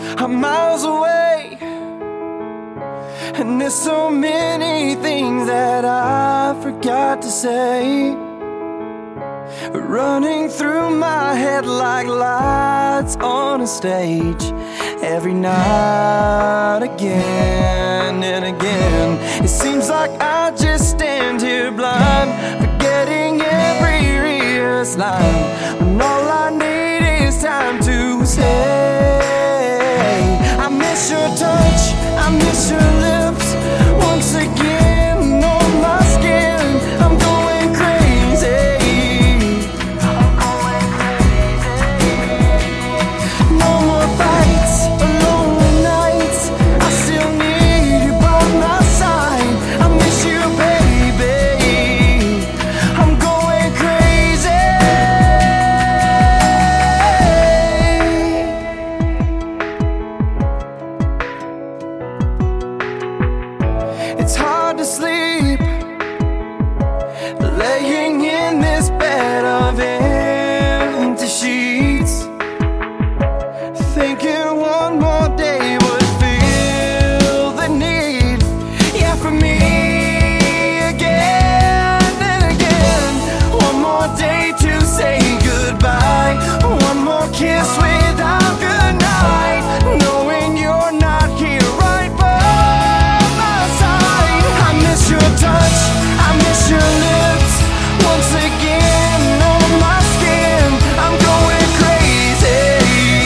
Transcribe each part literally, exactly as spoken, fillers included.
I'm miles away, and there's so many things that I forgot to say, running through my head like lights on a stage. Every night, again and again, it seems like I just stand here blind, forgetting every rehearsed line, when all I need is time to say, I miss your touch, I miss your lips. Once again on my skin, I'm going crazy. I'm going crazy. No more fights or lonely nights, I still need you by my side. I miss you, baby. I'm going crazy. It's hard to sleep, laying in this bed of empty sheets, thinking one more day would feel the need. Yeah, for me again and again. One more day to say goodbye, one more kiss without goodnight, knowing you're not here right by my side. I miss your touch, I miss your lips. Once again on my skin, I'm going crazy.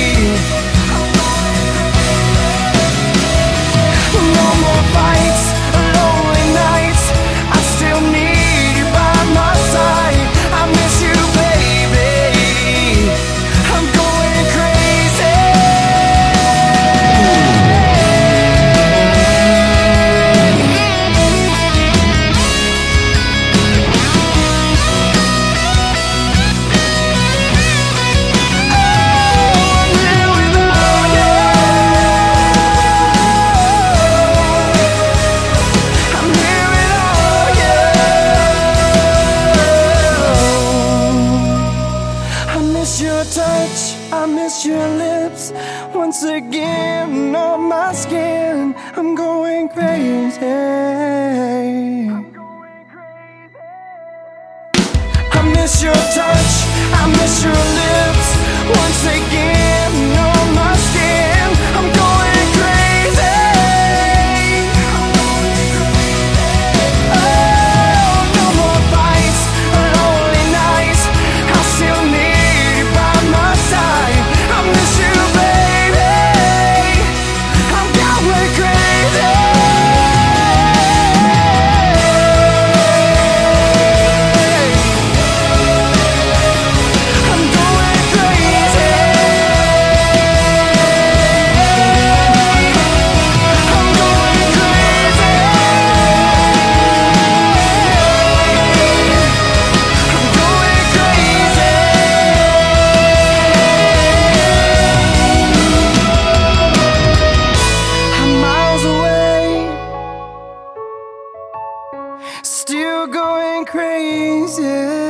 No more fights, lonely nights, I still need you by my side. I miss you, baby. I'm going crazy. I'm here without you. I miss your touch, I miss your lips. Once again on my skin, I'm going crazy. I miss your touch, I miss your lips. Once again on my skin, I'm going crazy. Oh, no more fights, lonely nights, I still need you by my side. I miss you, baby. I'm going crazy. I'm going crazy. I'm going crazy. I'm going crazy. I'm miles away, still going crazy.